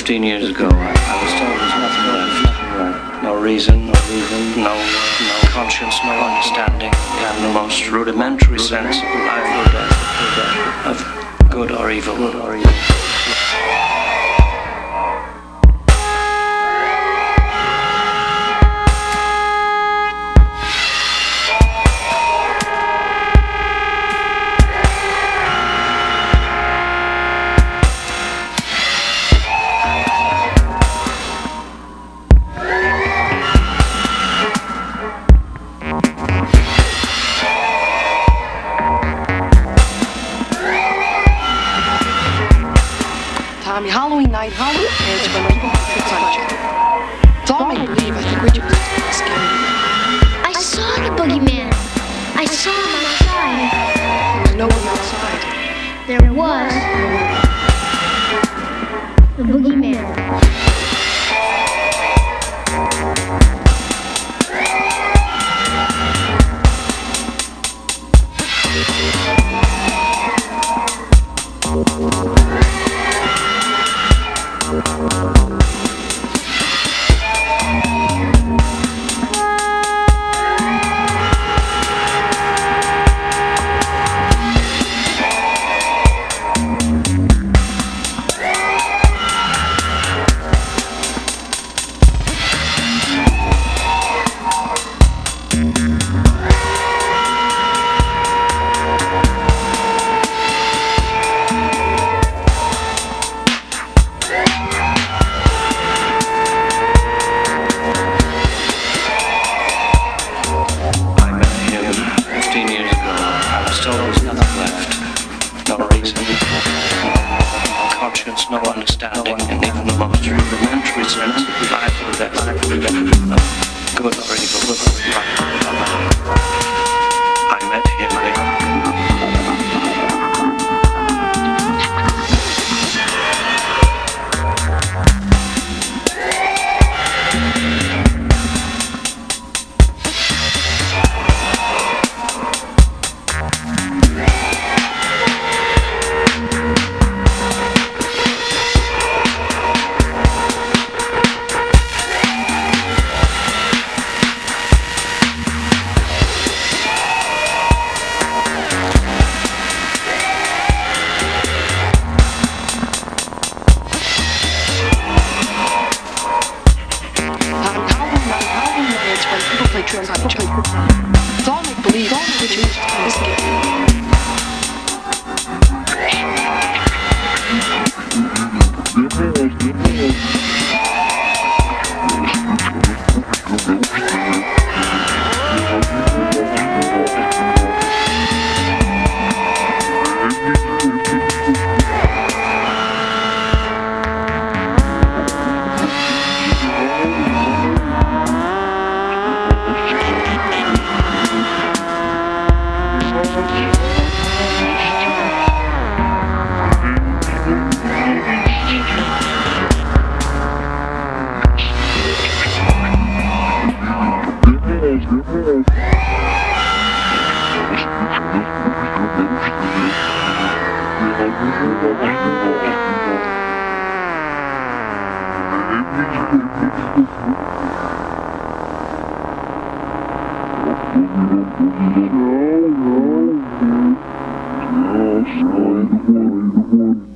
15 years ago, I was told there's nothing left. No reason, no conscience, no understanding, in the most rudimentary sense of life or death, of good or evil. Tommy, Halloween night, Halloween is when people put sunshine. It's all make believe. I think we're just scared. I saw the boogeyman. I saw him outside. There was nobody outside. There was the boogeyman. No understanding, and even the most rudimentary sense of life or death, of good or evil. I met him. People play tricks on each other. It's all make believe. All make believe. No.